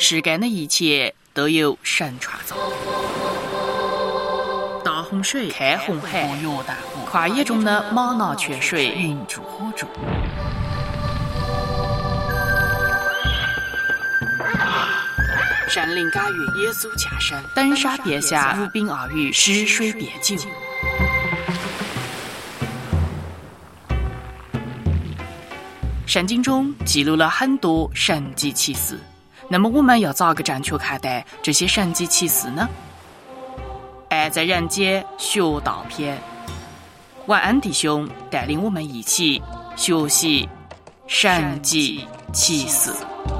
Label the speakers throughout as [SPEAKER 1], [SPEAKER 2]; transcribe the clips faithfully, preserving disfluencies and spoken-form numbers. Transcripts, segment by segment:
[SPEAKER 1] 世间的一切都有神创造。大洪水开红海，约大河，跨越中的玛瑙泉水，云柱火柱。山林感遇，野猪架生，登沙别下，无冰而遇，湿水别酒。圣经中记录了很多神迹奇事，那么我们要咋个正确看待这些神迹奇事呢？爱在人间学道篇，晚安弟兄带领我们一起学习神迹奇事。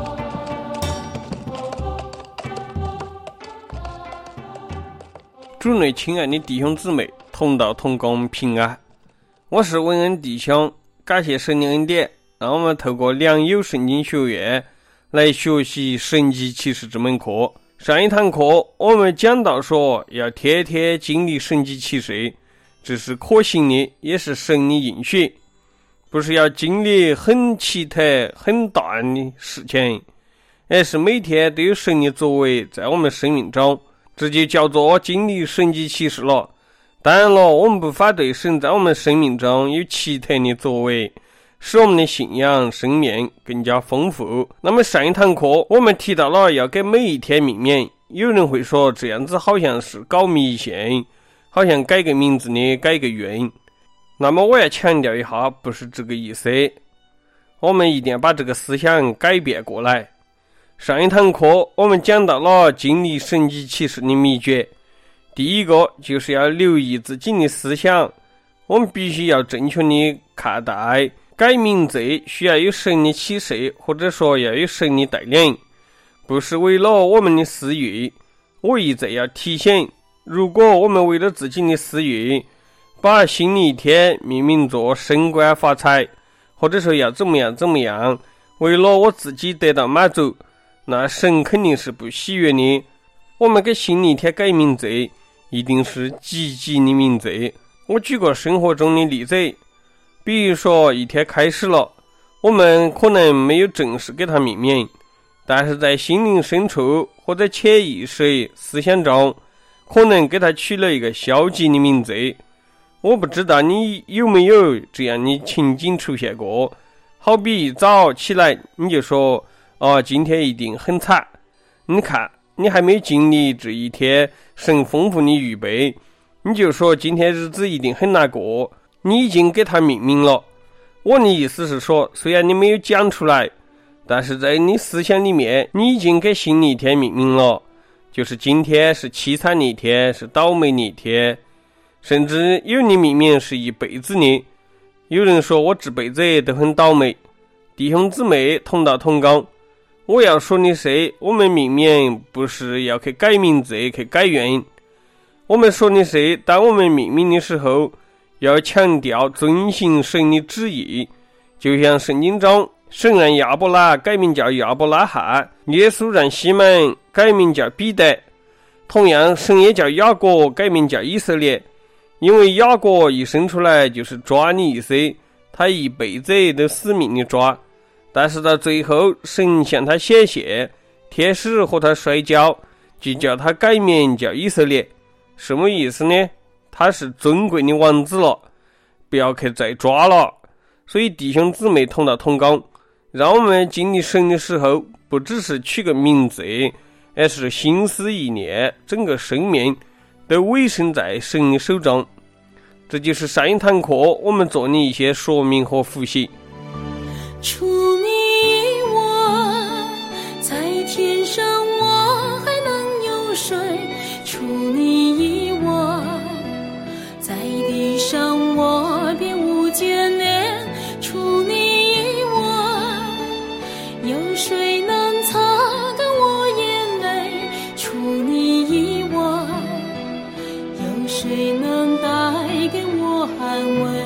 [SPEAKER 2] 主内亲爱的弟兄姊妹，同道同工平安。我是文恩弟兄，感谢神的恩典，让我们透过良友圣经学院来学习神迹奇事这门课。上一堂课我们讲到说，要天天经历神迹奇事，这是可行的，也是神的应许，不是要经历很奇特很大的事情，而是每天都有神的作为在我们生命中，这就叫做经历神迹奇事了。当然了，我们不反对神在我们生命中有奇特的作为，使我们的信仰生命更加丰富。那么上一堂课我们提到了要给每一天命名，有人会说这样子好像是搞迷信，好像改个名字的改个运。那么我要强调一下，不是这个意思，我们一定要把这个思想改变过来。上一堂课我们讲到了经历神迹奇事的秘诀，第一个就是要留意自己的思想，我们必须要正确的看待改名字，需要有神的启示，或者说要有神的带领，不是为了我们的私欲。我一再要提醒，如果我们为了自己的私欲把新的一天命名作升官发财，或者说要怎么样怎么样，为了我自己得到满足，那神肯定是不喜悦的。我们给新的一天改名字，一定是积极的名字。我举个生活中的例子，比如说一天开始了，我们可能没有正式给它命名，但是在心灵深处或者潜意识思想中，可能给它取了一个消极的名字。我不知道你有没有这样的情景出现过，好比一早起来你就说哦，今天一定很惨。你看你还没经历这一天神丰富的预备，你就说今天日子一定很难过，你已经给它命名了。我的意思是说，虽然你没有讲出来，但是在你思想里面你已经给新的一天命名了，就是今天是凄惨的一天，是倒霉的一天，甚至有你命名是一辈子的。有人说我这辈子都很倒霉。弟兄姊妹，同道同工，我要说的是，我们命名不是要去改名字去改运，我们说的是当我们命名的时候要强调遵行神的旨意。就像圣经中神让亚伯拉改名叫亚伯拉罕，耶稣让西门改名叫彼得，同样神也叫雅各改名叫以色列，因为雅各一生出来就是抓的意思，他一辈子都死命的抓，但是到最后神向他显现，天使和他摔跤，就叫他改名叫以色列。什么意思呢？他是尊贵的王子了，不要去再抓了。所以弟兄姊妹同道同工，让我们经历神的时候，不只是取个名字，而是心思意念，整个生命都委身在神的手中。这就是上一堂课我们做的一些说明和复习。
[SPEAKER 3] 除你以外，在天上我还能有谁？除你以外，在地上我别无眷恋。除你以外，有谁能擦干我眼泪？除你以外，有谁能带给我安慰？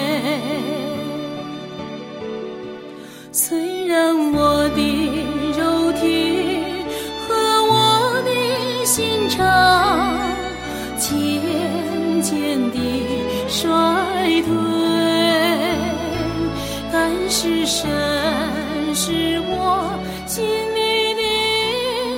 [SPEAKER 3] 虽然我的肉体和我的心肠渐渐地衰退，但是神是我心里的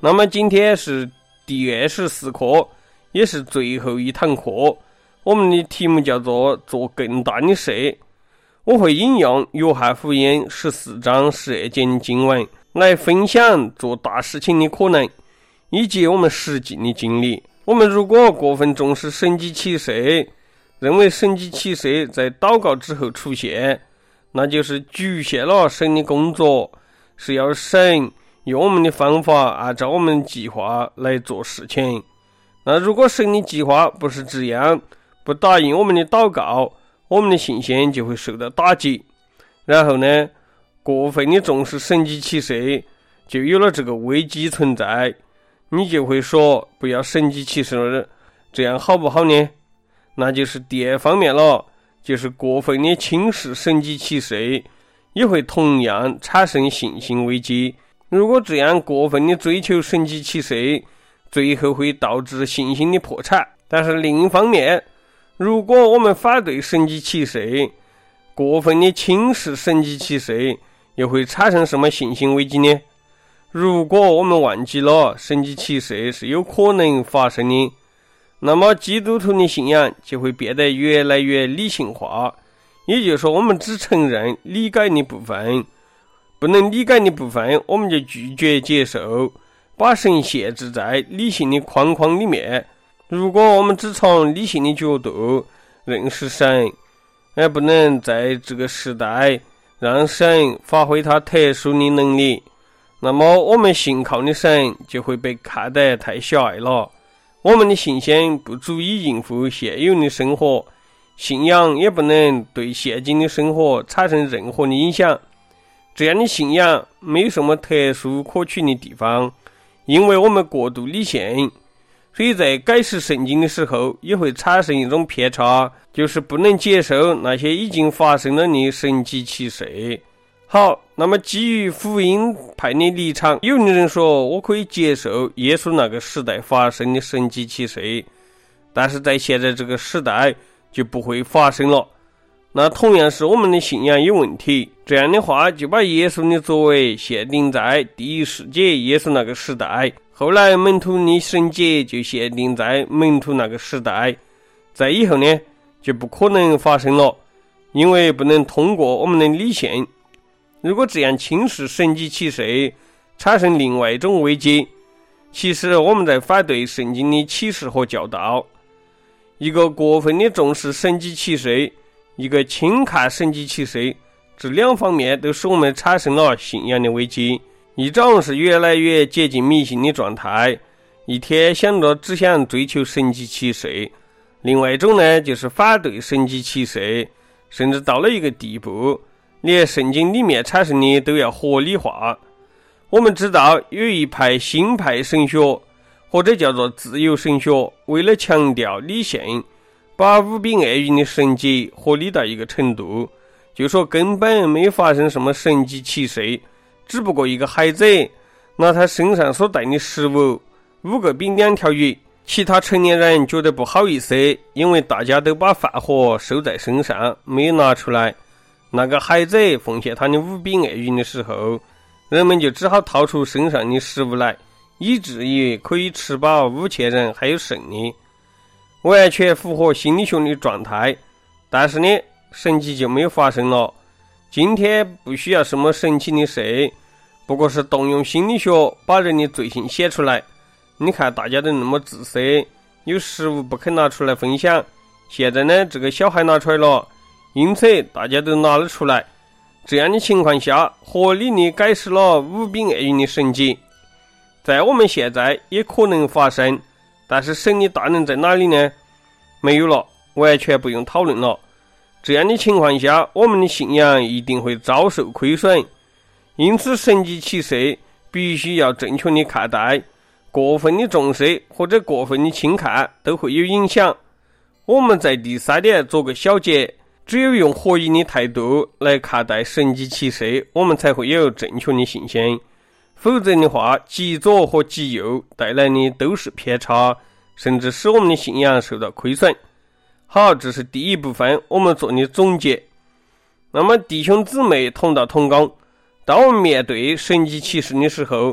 [SPEAKER 2] 那么今天是第二十四课，也是最后一堂课，我们的题目叫做做更大的事。我会引用约翰福音十四章十二节的经文来分享做大事情的可能，以及我们实际的经历。我们如果过分重视神迹奇事，认为神迹奇事在祷告之后出现，那就是局限了神的工作，是要神用我们的方法按照我们的计划来做事情。那如果神的计划不是这样，不答应我们的祷告，我们的信心就会受到打击。然后呢，过分的重视神迹奇事，就有了这个危机存在。你就会说不要神迹奇事了，这样好不好呢？那就是第二方面了，就是过分的轻视神迹奇事，也会同样产生信心危机。如果这样过分的追求神迹奇事，最后会导致信心的破产。但是另一方面，如果我们反对神迹奇事，过分的轻视神迹奇事，又会产生什么信心危机呢？如果我们忘记了神迹奇事是有可能发生的，那么基督徒的信仰就会变得越来越理性化。也就是说，我们只承认理解的部分，不能理解的部分我们就拒绝接受，把神限制在理性的框框里面。如果我们只从理性的角度认识神，而不能在这个时代让神发挥他特殊的能力，那么我们信靠的神就会被看得太小爱了。我们的信心不足以应付现有的生活，信仰也不能对现今的生活产生任何的影响。这样的信仰没有什么特殊可取的地方，因为我们过度理性，所以在解释圣经的时候也会产生一种偏差，就是不能接受那些已经发生了的神迹奇事。好，那么基于福音派的立场，有的人说我可以接受耶稣那个时代发生的神迹奇事，但是在现在这个时代就不会发生了。那同样是我们的信仰有问题，这样的话就把耶稣的作为限定在第一世纪耶稣那个时代，后来门徒的神迹就限定在门徒那个时代，在以后呢就不可能发生了，因为不能通过我们的理性。如果这样轻视神迹奇事，产生另外一种危机，其实我们在反对圣经的启示和教导。一个过分的重视神迹奇事，一个轻看神迹奇事，这两方面都使我们产生了信仰的危机。一种是越来越接近迷信的状态，一天想着只想追求神迹奇事；另外一种呢，就是反对神迹奇事，甚至到了一个地步，连圣经里面产生的都要合理化。我们知道有一派新派神学，或者叫做自由神学，为了强调理性，把五饼二鱼的神迹合理到一个程度，就说根本没发生什么神迹奇事，只不过一个孩子拿他身上所带的食物，五个饼两条鱼，其他成年人觉得不好意思，因为大家都把饭盒收在身上，没有拿出来。那个孩子奉献他的五饼二鱼的时候，人们就只好掏出身上的食物来，以至于可以吃饱五千人还有剩的，完全符合心理学的状态。但是呢，神迹就没有发生了。今天不需要什么神奇的事，不过是动用心理学把人的罪行写出来。你看大家都那么自私，有食物不肯拿出来分享，现在呢这个小孩拿出来了，因此大家都拿了出来。这样的情况下，合理地解释了五饼二鱼的神迹，在我们现在也可能发生，但是神的大能在哪里呢？没有了，完全不用讨论了。这样的情况下，我们的信仰一定会遭受亏损。因此神迹奇事必须要正确的看待，过分的重视或者过分的轻看都会有影响。我们在第三点做个小结，只有用合一的态度来看待神迹奇事，我们才会有正确的信心。否则的话，极左和极右带来的都是偏差，甚至使我们的信仰受到亏损。好，这是第一部分我们做的总结。那么弟兄姊妹同道同工，当我们面对神迹奇事的时候，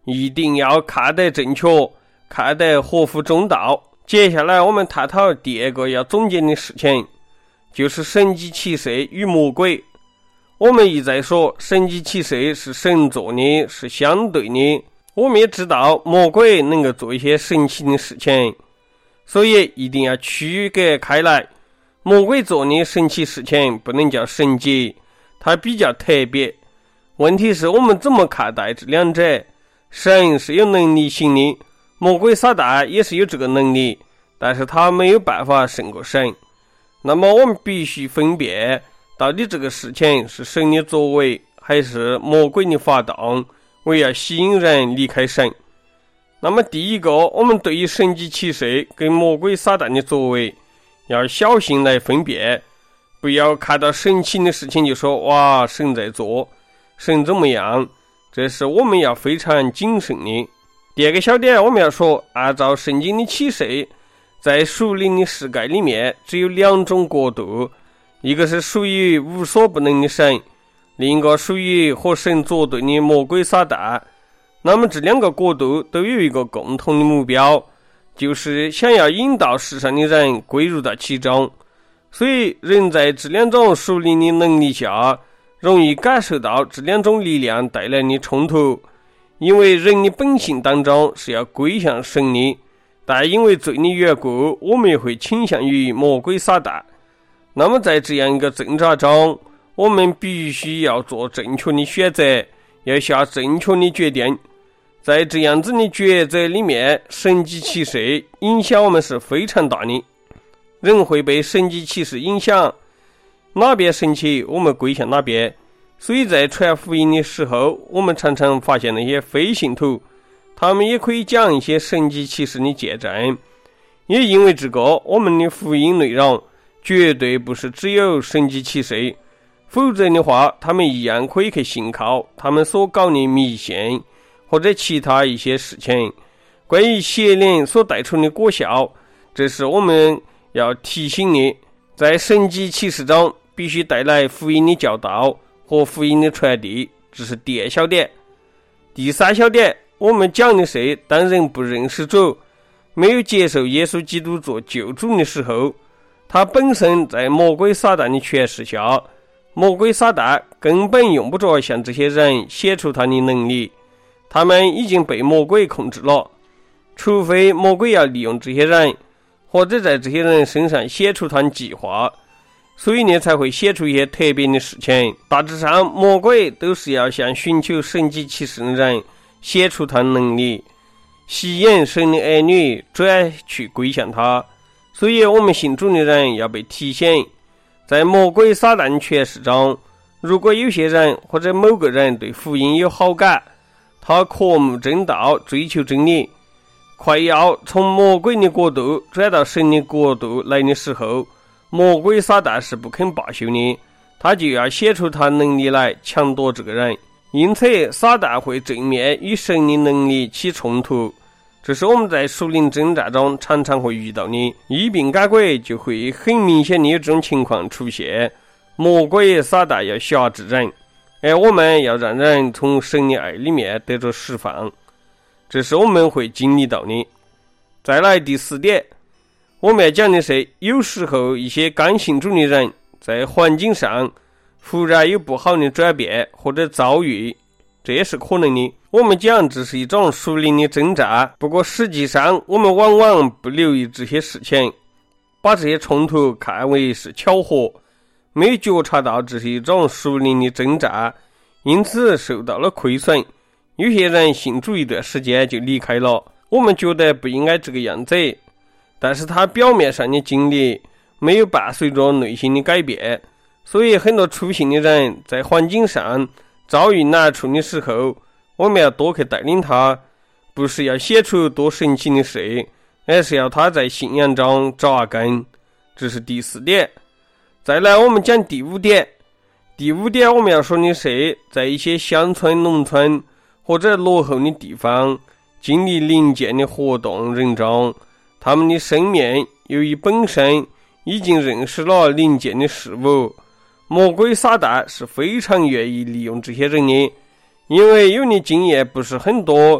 [SPEAKER 2] 一定要看得正确，看得合乎中道。接下来我们探讨第二个要总结的事情，就是神迹奇事与魔鬼。我们一再说神迹奇事是神做的，是相对的，我们也知道魔鬼能够做一些神奇的事情，所以一定要区隔开来。魔鬼做的神奇事情不能叫神迹，它比较特别。问题是我们怎么看待这两者？神是有能力型的，魔鬼撒旦也是有这个能力，但是他没有办法胜过神。那么我们必须分辨，到底这个事情是神的作为，还是魔鬼的发动，为要吸引人离开神。那么第一个，我们对于神迹奇事跟魔鬼撒旦的作为要小心来分辨，不要看到神奇的事情就说哇，神在做，神怎么样，这是我们要非常谨慎的。第二个小点，我们要说，按照圣经的启示，在属灵的世界里面只有两种国度，一个是属于无所不能的神，另一个属于和神作对的魔鬼撒旦。那么这两个国度都有一个共同的目标，就是想要引导世上的人归入到其中。所以人在这两种属灵的能力下，容易感受到这两种力量带来的冲突。因为人的本性当中是要归向神的，但因为罪的缘故，我们也会倾向于魔鬼撒旦。那么在这样一个挣扎中，我们必须要做正确的选择，要下正确的决定。在这样子的抉择里面，神迹奇事影响我们是非常大的。人会被神迹奇事影响，哪边神奇我们归向哪边。所以在传福音的时候，我们常常发现那些非信徒，他们也可以讲一些神迹奇事的见证。也因为这个，我们的福音内容绝对不是只有神迹奇事，否则的话他们一样可以去信靠他们所搞的迷信或者其他一些事情。关于邪灵所带出的果效，这是我们要提醒的，在神迹奇事中必须带来福音的教导和福音的传递，这是第二小点。第三小点，我们讲的是当人不认识主，没有接受耶稣基督做救主的时候，他本身在魔鬼撒旦的权势下，魔鬼撒旦根本用不着向这些人显出他的能力，他们已经被魔鬼控制了。除非魔鬼要利用这些人，或者在这些人身上显出他的计划，所以呢才会写出一些特别的事情。大致上魔鬼都是要向寻求神迹奇事的人写出他的能力，吸引神的儿女转去归向他。所以我们信主的人要被提醒，在魔鬼撒旦权势中，如果有些人或者某个人对福音有好感，他渴慕真道，追求真理，快要从魔鬼的国度转到神的国度来的时候，魔鬼撒旦是不肯罢休的，他就要写出他能力来抢夺这个人。因此撒旦会正面与神的能力起冲突，这是我们在属灵征战中常常会遇到的。医病赶鬼就会很明显的有这种情况出现，魔鬼撒旦要辖制人，而我们要让人从神的爱里面得着释放，这是我们会经历到的。再来第四点，我们要讲的是，有时候一些刚信主的人在环境上忽然有不好的转变或者遭遇，这也是可能的。我们讲这是一种属灵的征战，不过实际上我们往往不留意这些事情，把这些冲突看为是巧合，没有觉察到这是一种属灵的征战，因此受到了亏损。有些人信主一段时间就离开了，我们觉得不应该这个样子，但是他表面上的经历没有伴随着内心的改变。所以很多初信的人在环境上遭遇难处的时候，我们要多去带领他，不是要写出多神奇的事，而是要他在信仰中扎根，这是第四点。再来我们讲第五点。第五点我们要说的是，在一些乡村农村或者落后的地方经历灵界的活动人中，他们的生命由于本身已经认识了灵界的事物，魔鬼撒旦是非常愿意利用这些人的，因为有的经验不是很多，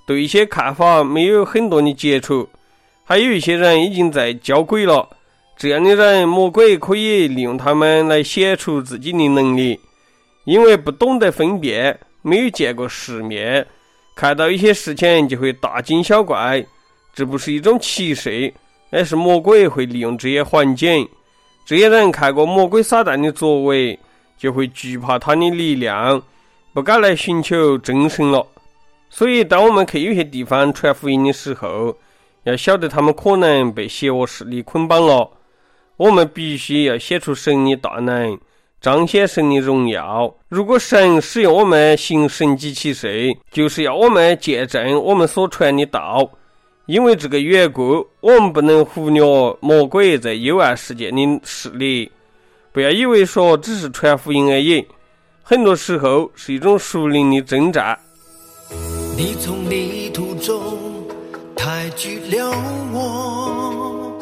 [SPEAKER 2] 对一些看法没有很多的接触，还有一些人已经在交鬼了。这样的人，魔鬼可以利用他们来显出自己的能力，因为不懂得分辨，没有见过世面，看到一些事情就会大惊小怪。这不是一种歧视，而是魔鬼会利用这些环境。这些人看过魔鬼撒旦的作为，就会惧怕他的力量，不敢来寻求真神了。所以当我们去有些地方传福音的时候，要晓得他们可能被邪恶势力捆绑了，我们必须要显出神的大能，彰显神的荣耀。如果神使用我们行神迹奇事，就是要我们见证我们所传的道。因为这个缘故，我们不能忽略魔鬼在幽暗世界的势力。不要以为说只是传福音而已，很多时候是一种属灵的征战。
[SPEAKER 4] 你从泥土中抬举了我，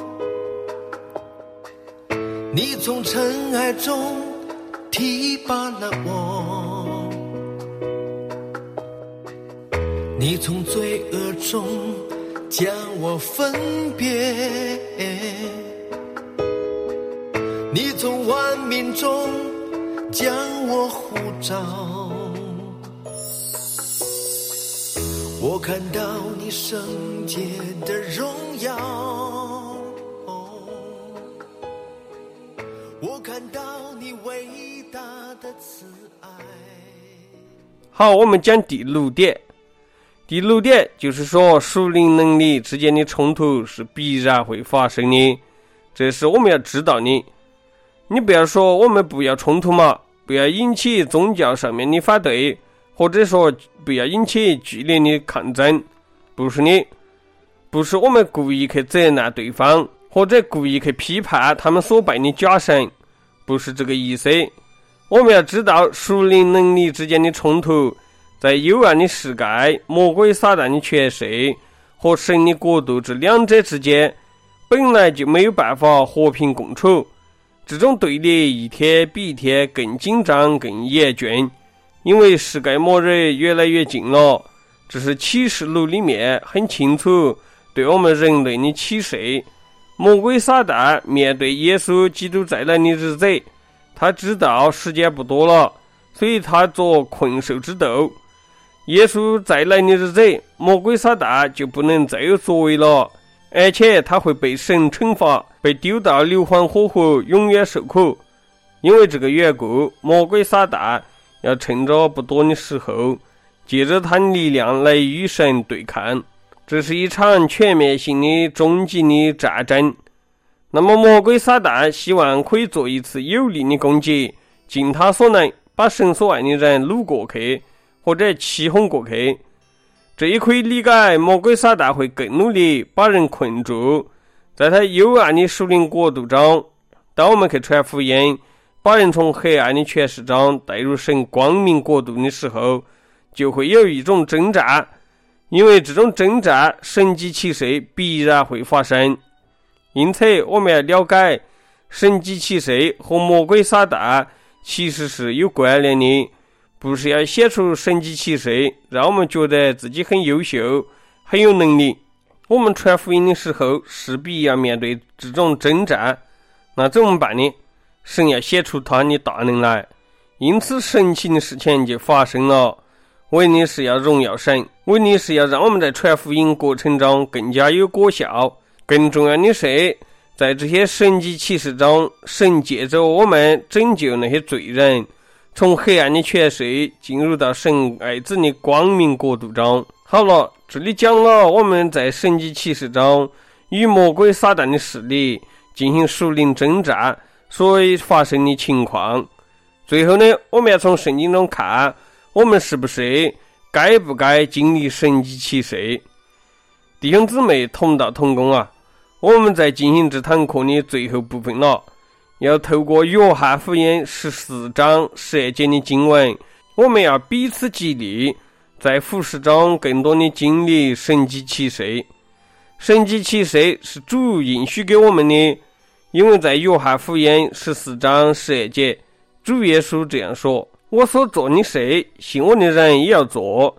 [SPEAKER 4] 你从尘埃中提拔了我，你从罪恶中将我分别，你从万民中将我呼召，我看到你圣洁的荣耀，我看到你伟大的慈爱。
[SPEAKER 2] 好，我们讲第六点。第六点就是说，属灵能力之间的冲突是必然会发生的，这是我们要知道的。你不要说我们不要冲突嘛，不要引起宗教上面的反对，或者说不要引起剧烈的抗争，不是的，不是我们故意去责难对方，或者故意去批判他们所拜的假神，不是这个意思。我们要知道，属灵能力之间的冲突，在幽暗的世界、魔鬼撒旦的权势和神的国度这两者之间，本来就没有办法和平共处。这种对立一天比一天更紧张、更严峻，因为世界末日越来越近了。这是启示录里面很清楚对我们人类的启示。魔鬼撒旦面对耶稣基督再来的日子，他知道时间不多了，所以他做困兽之斗。耶稣再来的日子，魔鬼撒旦就不能再有作为了，而且他会被神惩罚，被丢到硫磺火湖，永远受苦。因为这个缘故，魔鬼撒旦要趁着不多的时候，借着他的力量来与神对抗。这是一场全面性的终极的战争。那么魔鬼撒旦希望可以做一次有力的攻击，尽他所能把神所爱的人掳过去，或者欺哄过去。这也可以理解魔鬼撒旦会更努力把人困住，在他幽暗的属灵国度中。当我们去传福音，把人从黑暗的权势中带入神光明国度的时候，就会有一种征战。因为这种征战神迹奇事必然会发生，因此我们要了解神迹奇事和魔鬼撒旦其实是有关联的，不是要写出神迹奇事让我们觉得自己很优秀很有能力。我们传福音的时候势必要面对这种征战，那怎么办呢？神要写出他的大能来，因此神奇的事情就发生了。为的是要荣耀神，为的是要让我们在传福音过程中更加有果效。更重要的是，在这些神迹奇事中，神借着我们拯救那些罪人，从黑暗的权势进入到神爱子的光明国度中。好了，这里讲了我们在神迹奇事中与魔鬼撒旦的势力进行属灵征战所发生的情况。最后呢，我们要从圣经中看，我们是不是该不该经历神迹奇事。弟兄姊妹同道同工啊，我们在进行这堂课的最后部分了，要透过约翰福音十四章十二节的经文，我们要彼此激励，在服事中更多的经历神迹奇事。神迹奇事是主应许给我们的，因为在约翰福音十四章十二节，主耶稣这样说：我所做的事，信我的人也要做，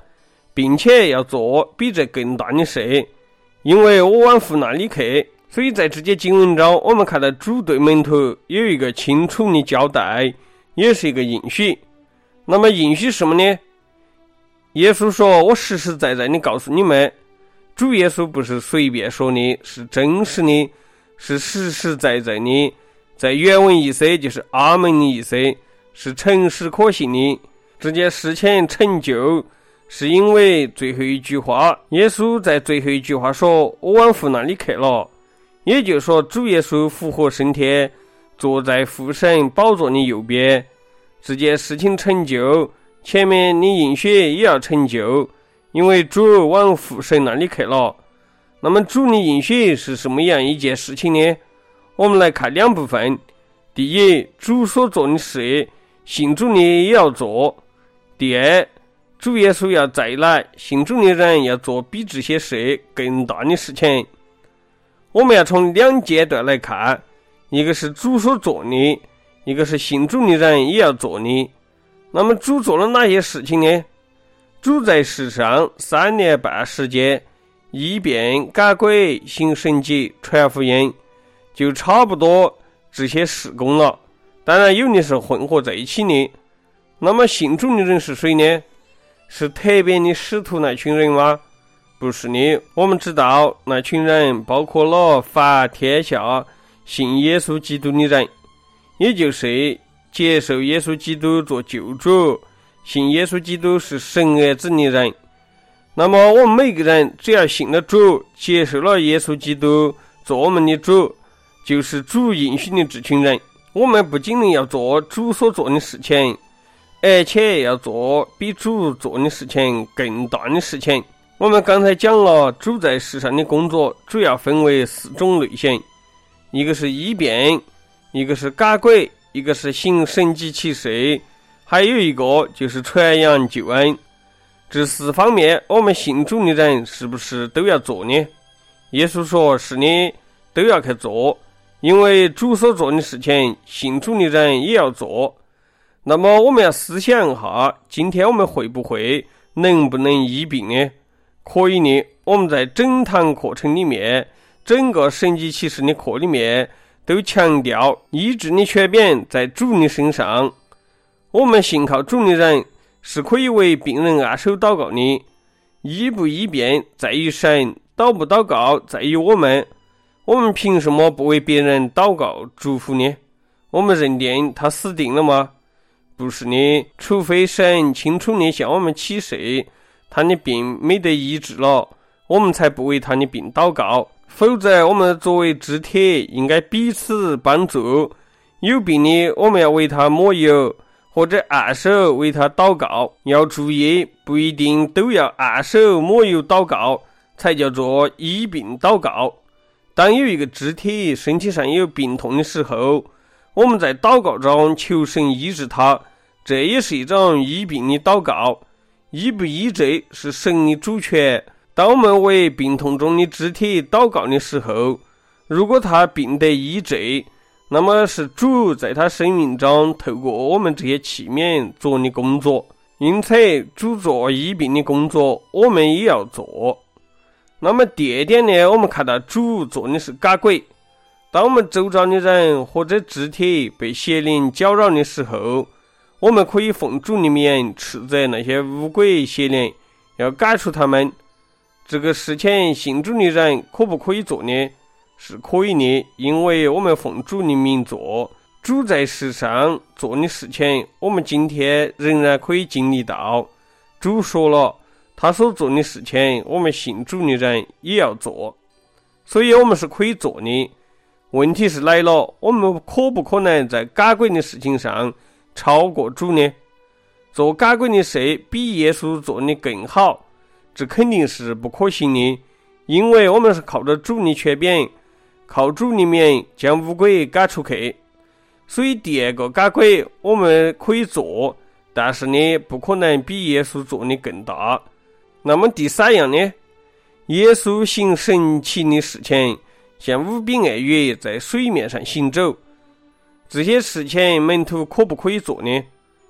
[SPEAKER 2] 并且要做比这更大的事，因为我往父那里去。所以在这节经文中，我们看到主对门徒有一个清楚的交代，也是一个应许。那么应许什么呢？耶稣说，我实实在在的告诉你们，主耶稣不是随便说的，是真实的，是实实在在的。在原文意思就是阿门的意思，是诚实可信的。这件事情成就是因为最后一句话，耶稣在最后一句话说，我往父那里去了。也就是说，主耶稣复活升天，坐在父神宝座的右边。这件事情成就，前面的应许也要成就，因为主往父神那里去了。那么主的应许是什么样一件事情呢？我们来看两部分。第一，主所做的事，信主的也要做。第二，主耶稣要再来，信主的人要做比这些事更大的事情。我们要从两阶段来看，一个是主所做的，一个是信主的人也要做的。那么主做了哪些事情呢？主在世上三年半时间，医变、赶鬼、行神迹、传福音，就差不多这些事工了。当然有的是混合在一起的。那么信主的人是谁呢？是特别的使徒那群人吗？不是的。我们知道那群人包括了凡天下信耶稣基督的人，也就是接受耶稣基督做救主，信耶稣基督是神儿子的人。那么我们每个人只要信了主，接受了耶稣基督做我们的主，就是主应许的这群人。我们不仅要做主所做的事情，而且要做比主做的事情更大的事情。我们刚才讲了主在世上的工作主要分为四种类型，一个是医变，一个是赶鬼，一个是行神迹奇事，还有一个就是传扬救恩。这四方面我们信主的人是不是都要做呢？耶稣说是的，都要去做，因为主所做的事情信主的人也要做。那么我们要思想一下，今天我们会不会能不能医病呢？可以呢。我们在整堂课程里面，整个神迹奇事的课里面都强调医治的权柄在主的身上。我们信靠主的人是可以为病人按手祷告的。医不医病在于神，祷不祷告在于我们。我们凭什么不为别人祷告祝福呢？我们认定他死定了吗？不是的，除非神清楚地向我们启示他的病没得医治了，我们才不为他的病祷告。否则我们作为肢体应该彼此帮助，有病的我们要为他抹油，或者按手为他祷告。要注意，不一定都要按手抹油祷告才叫做医病祷告。当有一个肢体身体上有病痛的时候，我们在祷告中求神医治他，这也是一种医病的祷告。医不医治是神的主权。当我们为病痛中的肢体祷告的时候，如果他病得医治，那么是主在他生命中透过我们这些器皿做的工作。因此主做医病的工作，我们也要做。那么第二点呢，我们看到主做的是赶鬼。当我们周遭的人或者肢体被邪灵搅扰的时候，我们可以奉主的名斥责那些污鬼邪灵，要赶出他们。这个事情信主的人可不可以做呢？是可以的，因为我们奉主的名做。主在世上做的事情，我们今天仍然可以经历到。主说了，他所做的事情，我们信主的人也要做，所以我们是可以做的。问题是来了，我们可不可能在赶鬼的事情上超过主呢？做赶鬼的事比耶稣做的更好，这肯定是不可行的，因为我们是靠着主的权柄，靠主的名将污鬼赶出去。所以第二个赶鬼我们可以做，但是呢，不可能比耶稣做的更大。那么第三样呢，耶稣行神奇的事情，像五饼二鱼在水面上行走，这些事情门徒可不可以做呢？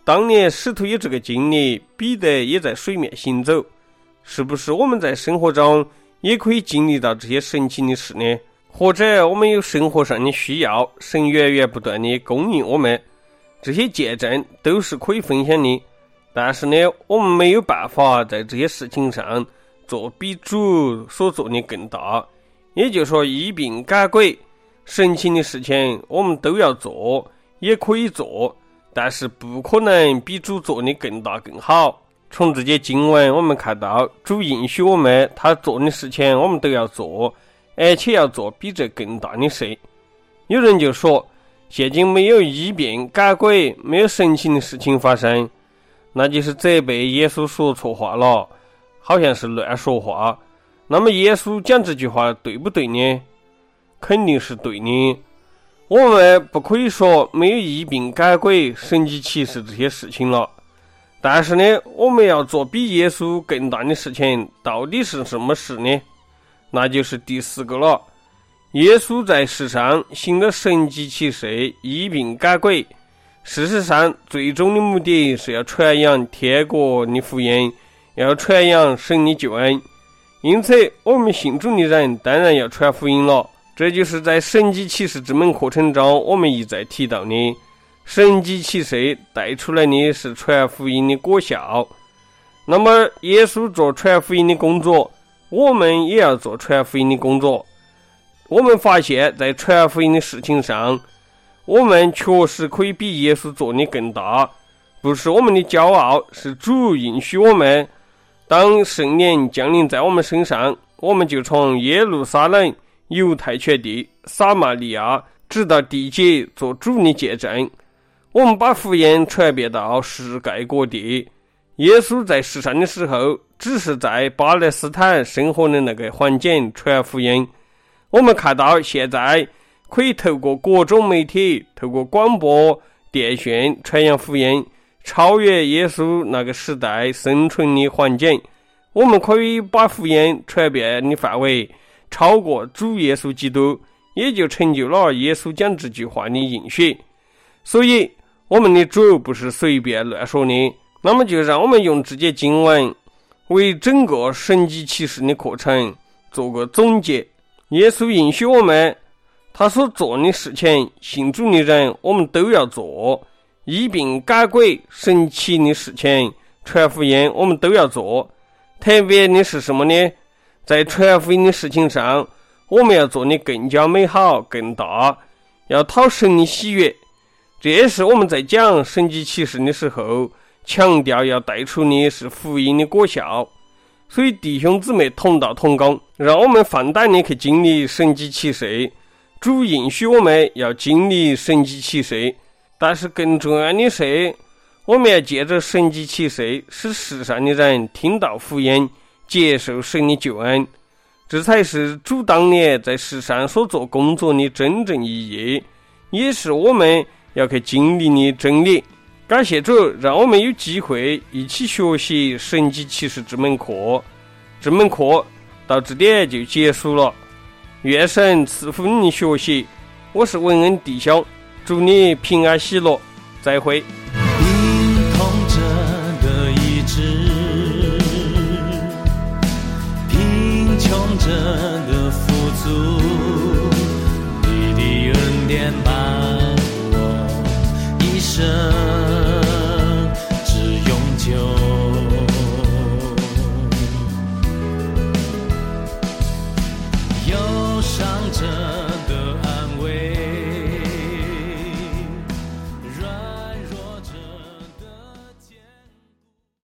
[SPEAKER 2] 当年使徒有这个经历，彼得也在水面行走，是不是我们在生活中也可以经历到这些神奇的事呢？或者我们有生活上的需要，神源源不断的供应我们，这些见证都是可以分享的。但是呢，我们没有办法在这些事情上做比主所做的更大，也就是说医病赶鬼神奇的事情我们都要做，也可以做，但是不可能比主做的更大更好。从这些经文我们看到，主应许我们他做的事情我们都要做，而且要做比这更大的事。有人就说，现今没有医病赶鬼，没有神奇的事情发生，那就是责备耶稣说错话了，好像是乱说话。那么耶稣讲这句话对不对呢？肯定是对的。我们不可以说没有医病赶鬼神迹奇事这些事情了，但是呢，我们要做比耶稣更大的事情，到底是什么事呢？那就是第四个了。耶稣在世上行了神迹奇事，医病赶鬼，事实上最终的目的是要传扬天国的福音，要传扬神的救恩。因此我们信主的人当然要传福音了。这就是在神迹奇事这门课程中我们一再提到的，神迹奇事带出来的是传福音的果效。那么耶稣做传福音的工作，我们也要做传福音的工作。我们发现在传福音的事情上，我们确实可以比耶稣做的更大，不是我们的骄傲，是主应许我们，当圣灵降临在我们身上，我们就从耶路撒冷、犹太全地、撒玛利亚直到地极做主的见证。我们把福音传遍到世界各地。耶稣在世上的时候，只是在巴勒斯坦生活的那个环境传福音。我们看到现在可以透过各种媒体，透过广播、电讯传扬福音，超越耶稣那个时代生存的环境。我们可以把福音传遍的范围超过主耶稣基督，也就成就了耶稣讲这句话的应许。所以我们的主不是随便乱说的。那么就让我们用这节经文为整个神迹奇事的课程做个总结。耶稣应许我们，他所做的事情，信主的人我们都要做，医病赶鬼神奇的事情，传福音我们都要做。特别的是什么呢？在传福音的事情上，我们要做的更加美好更大，要讨神的喜悦。这也是我们在讲神迹奇事的时候强调要带出的是福音的果效。所以弟兄姊妹同道同工，让我们放胆的去经历神迹奇事。主应许我们要经历神迹奇事，但是更重要的是，我们要借着神迹奇事使世上的人听到福音，接受神的救恩。这才是主当年在世上所做工作的真正意义，也是我们要去经历的真理。感谢主，让我们有机会一起学习神迹奇事这门课。这门课到这点就结束了，愿神赐福你的学习。我是文恩弟兄，祝你平安喜乐，再会。